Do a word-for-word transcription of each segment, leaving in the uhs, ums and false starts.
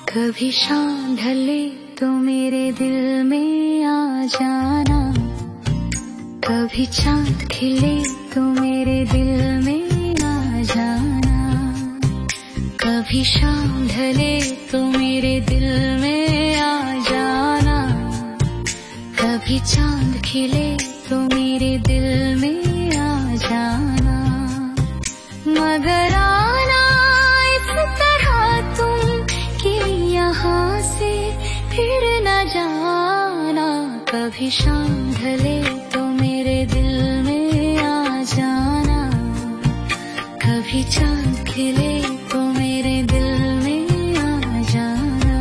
कभी शाम ढले तो मेरे दिल में आ जाना, कभी चांद खिले तो मेरे दिल में आ जाना। कभी शाम ढले तो मेरे दिल में आ जाना, कभी चांद खिले तो मेरे दिल में आ जाना। मगर आना इस तरह तुम कि यहाँ से फिर न जाना। कभी शाम ढले तो मेरे दिल में आ जाना, कभी चांद खिले तो मेरे दिल में आ जाना।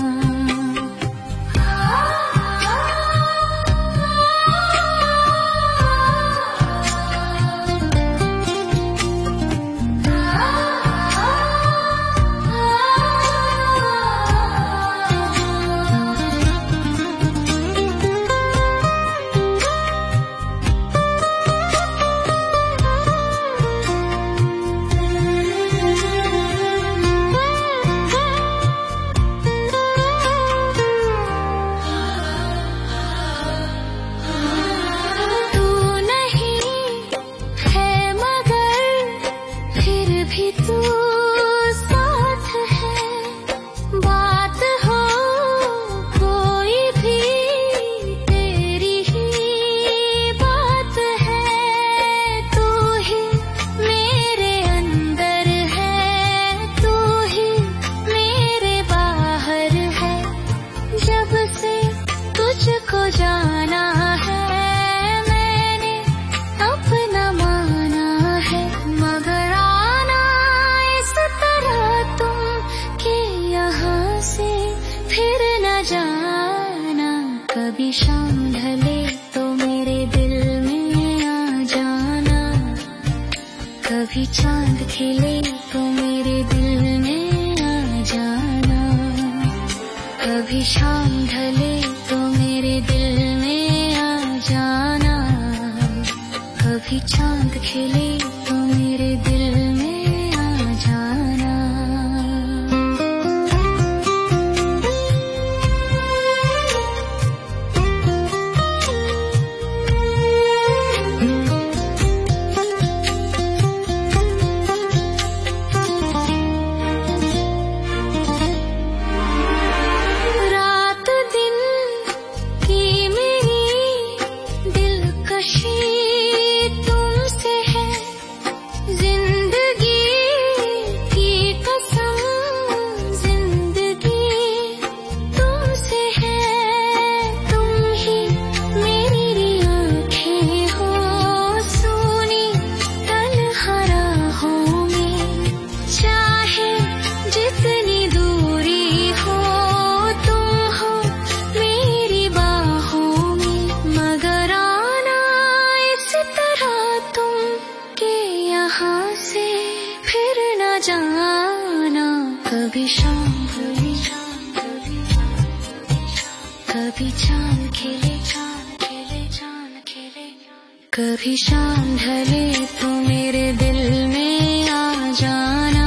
जाना है मैंने अपना माना है, मगर आना इस तरह तुम कि यहाँ से फिर न जाना। कभी शाम ढले तो मेरे दिल में आ जाना, कभी चांद खिले तो मेरे दिल में आ जाना। कभी शाम ढले तो मेरे दिल में आ जाना, कभी चांद खिले तो मेरे दिल में आ जाना। जाना कभी शाम ढले, कभी चांद खिले, चांद खिले, चांद खिले। कभी शाम ढले तो मेरे दिल में आ जाना,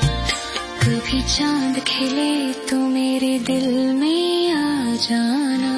कभी चांद खिले तो मेरे दिल में आ जाना।